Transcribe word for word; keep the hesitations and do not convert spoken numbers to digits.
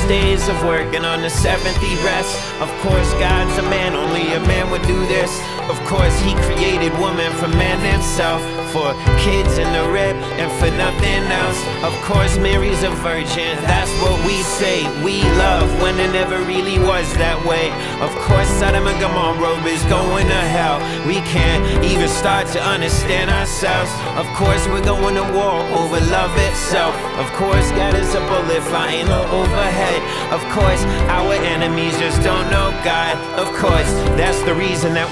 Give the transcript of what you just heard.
days of work, and on the seventh he rests. Of course, God's a man, only a man would do this. Of course, he created woman from man himself, for kids in the rib and for nothing else. Of course, Mary's a virgin, that's what we say. We love when it never really was that way. Of course, Sodom and Gomorrah is going to hell. We can't even start to understand ourselves. Of course, we're going to war over love itself. Of course, God is a bullet flying overhead. Of course, our enemies just don't know God. Of course, that's the reason that